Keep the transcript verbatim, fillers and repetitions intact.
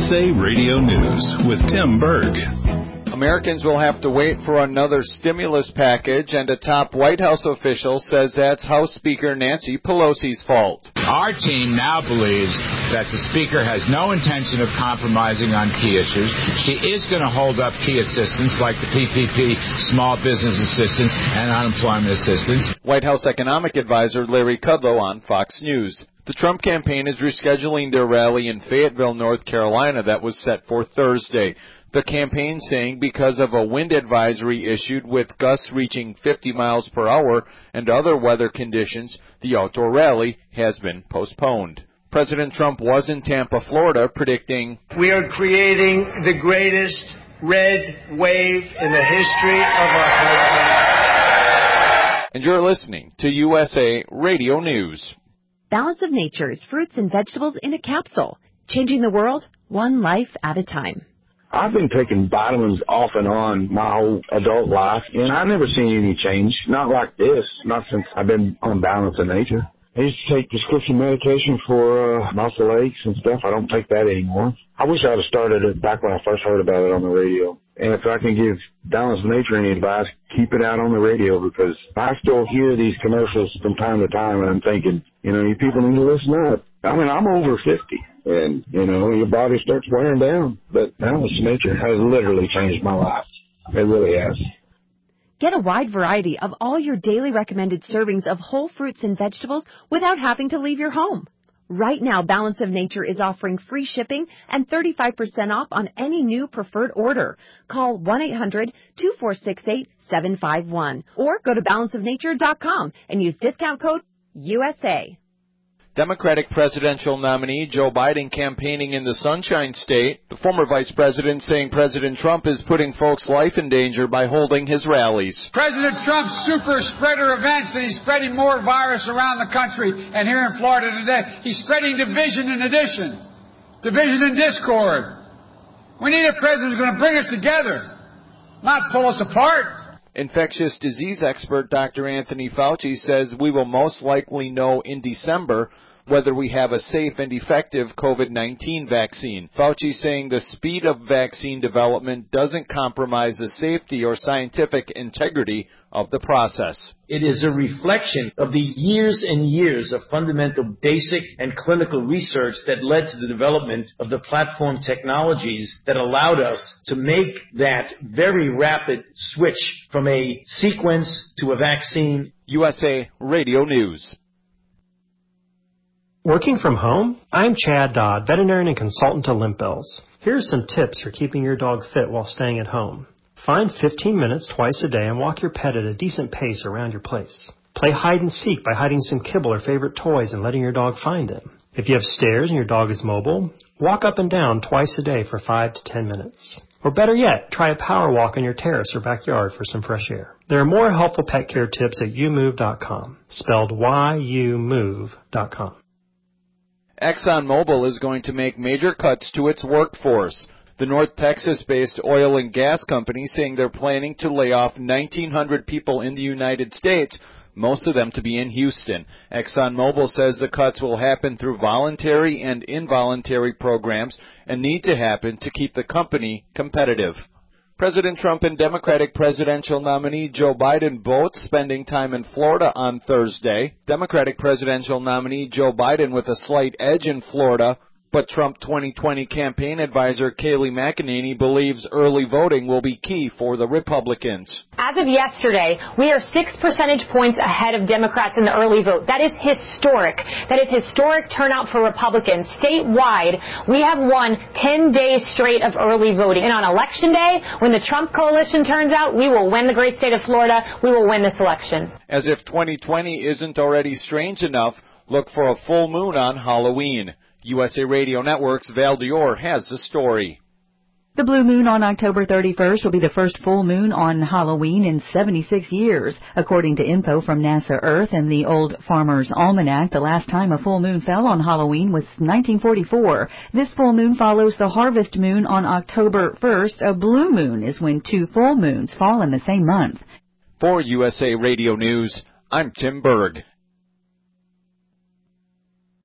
S A Radio News with Tim Berg. Americans will have to wait for another stimulus package, and a top White House official says that's House Speaker Nancy Pelosi's fault. Our team now believes that the Speaker has no intention of compromising on key issues. She is going to hold up key assistance like the P P P, small business assistance, and unemployment assistance. White House economic advisor Larry Kudlow on Fox News. The Trump campaign is rescheduling their rally in Fayetteville, North Carolina that was set for Thursday. The campaign saying because of a wind advisory issued with gusts reaching fifty miles per hour and other weather conditions, the outdoor rally has been postponed. President Trump was in Tampa, Florida, predicting, "We are creating the greatest red wave in the history of our country." And you're listening to U S A Radio News. Balance of Nature's fruits and vegetables in a capsule, changing the world one life at a time. I've been taking vitamins off and on my whole adult life, and I've never seen any change. Not like this, not since I've been on Balance of Nature. I used to take prescription medication for uh, muscle aches and stuff. I don't take that anymore. I wish I'd have started it back when I first heard about it on the radio. And if I can give Balance of Nature any advice, keep it out on the radio, because I still hear these commercials from time to time, and I'm thinking, you know, you people need to listen up. I mean, I'm over fifty, and, you know, your body starts wearing down. But Balance of Nature has literally changed my life. It really has. Get a wide variety of all your daily recommended servings of whole fruits and vegetables without having to leave your home. Right now, Balance of Nature is offering free shipping and thirty-five percent off on any new preferred order. Call one eight hundred two four six eight seven five one or go to balance of nature dot com and use discount code U S A. Democratic presidential nominee Joe Biden campaigning in the Sunshine State. The former vice president saying President Trump is putting folks' life in danger by holding his rallies. President Trump's super spreader events, and he's spreading more virus around the country. And here in Florida today, he's spreading division and addition, division and discord. We need a president who's going to bring us together, not pull us apart. Infectious disease expert Doctor Anthony Fauci says we will most likely know in December whether we have a safe and effective COVID nineteen vaccine. Fauci saying the speed of vaccine development doesn't compromise the safety or scientific integrity of the process. It is a reflection of the years and years of fundamental basic and clinical research that led to the development of the platform technologies that allowed us to make that very rapid switch from a sequence to a vaccine. U S A Radio News. Working from home? I'm Chad Dodd, veterinarian and consultant to Limp Bills. Here's some tips for keeping your dog fit while staying at home. Find fifteen minutes twice a day and walk your pet at a decent pace around your place. Play hide and seek by hiding some kibble or favorite toys and letting your dog find them. If you have stairs and your dog is mobile, walk up and down twice a day for five to ten minutes. Or better yet, try a power walk in your terrace or backyard for some fresh air. There are more helpful pet care tips at you move dot com, spelled Y U move dot com. ExxonMobil is going to make major cuts to its workforce. The North Texas-based oil and gas company saying they're planning to lay off nineteen hundred people in the United States, most of them to be in Houston. ExxonMobil says the cuts will happen through voluntary and involuntary programs and need to happen to keep the company competitive. President Trump and Democratic presidential nominee Joe Biden both spending time in Florida on Thursday. Democratic presidential nominee Joe Biden with a slight edge in Florida, but Trump twenty twenty campaign advisor Kayleigh McEnany believes early voting will be key for the Republicans. As of yesterday, we are six percentage points ahead of Democrats in the early vote. That is historic. That is historic turnout for Republicans. Statewide, we have won ten days straight of early voting. And on Election Day, when the Trump coalition turns out, we will win the great state of Florida. We will win this election. As if twenty twenty isn't already strange enough, look for a full moon on Halloween. U S A Radio Network's Val Dior has the story. The blue moon on October thirty-first will be the first full moon on Halloween in seventy-six years. According to info from NASA Earth and the Old Farmer's Almanac, the last time a full moon fell on Halloween was nineteen forty-four. This full moon follows the harvest moon on October first. A blue moon is when two full moons fall in the same month. For U S A Radio News, I'm Tim Berg.